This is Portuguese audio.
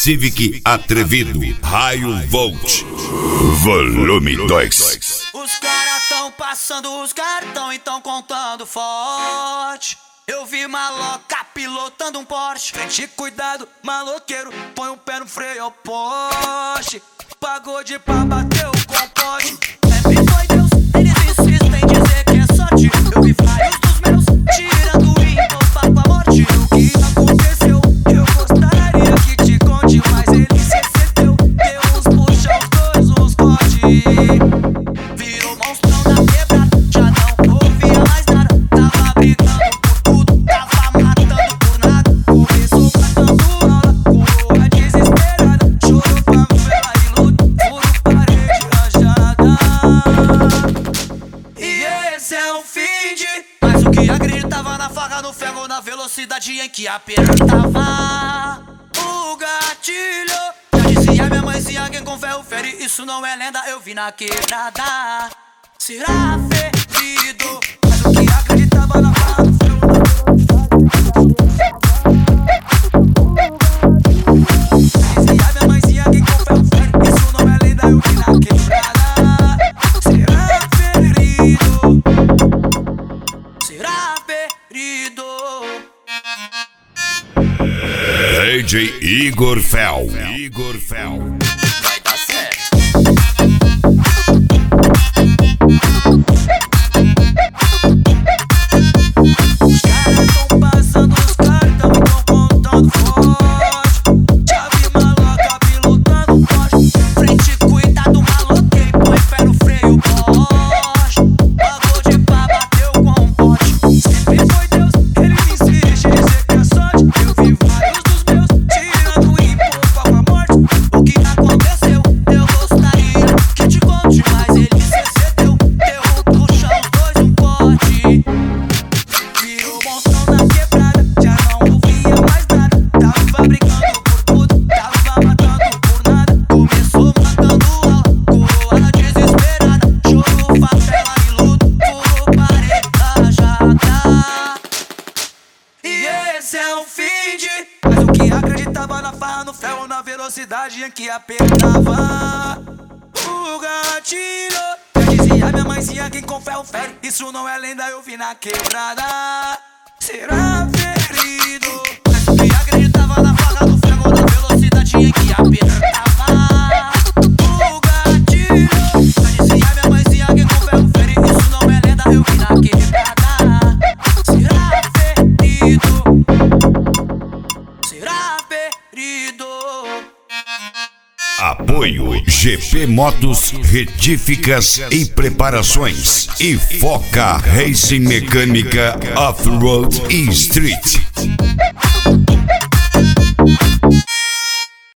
Civic atrevido, Raio Volt, volume 2. Os caras tão passando os cartão e tão contando forte. Eu vi maloca pilotando um Porsche. Frente, cuidado, maloqueiro, põe o pé no freio ao poste. Pagode pra bater o compote. Sempre foi Deus, eles insistem em dizer que é sorte. Eu vi vários dos meus tirando o ímpar com a morte. O que aconteceu? Eu gostaria que te conte, mas ele se excedeu. Deu uns puxa, os dois, uns corte. Virou monstrão na quebrada, já não ouvia mais nada. Tava brigando por tudo, tava matando por nada. Começou cantando aula, coroa desesperada. Chorou favela e luta, furo parede rachada. E esse é o fim de... Mas o que acreditava na farra, no ferro, na velocidade em que apertava o gatilho. Já dizia minha mãe, se alguém com ferro fere, isso não é lenda, eu vi na quebrada. Será ferido. Mas o que acreditava na farra, no ferro, na dizia minha mãe, se alguém com ferro fere, isso não é lenda, eu vi na quebrada. Será ferido. Será ferido. DJ Igor Fel. Vai dar certo. Os caras tão passando os cartão e tão contando forte. Já vi maloca pilotando um Porsche. Frente, cuidado, maloquei, põe pé no freio, poste. Pagou de pá, bateu com um pote. Sempre foi Deus, ele me insiste em dizer que é sorte. Eu vi vários dos meus tirando o ímpar com a morte. O que aconteceu? Eu gostaria que te conte, mas ele se excedeu. Deu um puxa, os dois, um corte. Virou monstrão na quebrada, já não ouvia mais nada. Tava brigando por tudo, tava matando por nada. Começou matando aula, coroa desesperada. Chorou favela e luta, furou parede rachada. E esse é o fim de... Mas o que acreditava na farra, no ferro, na velocidade em que apertava o gatilho. Eu dizia minha mãe, se alguém com ferro fere, isso não é lenda, eu vi na quebrada. Será ferido. Mas o que acreditava na farra, no ferro, na velocidade em que apertava o gatilho. Eu dizia minha mãe, se alguém com ferro fere, isso não é lenda, eu vi na quebrada. Será ferido. Será ferido. Apoio GP Motos, retíficas e preparações. E Foca Racing Mecânica Off-Road e Street.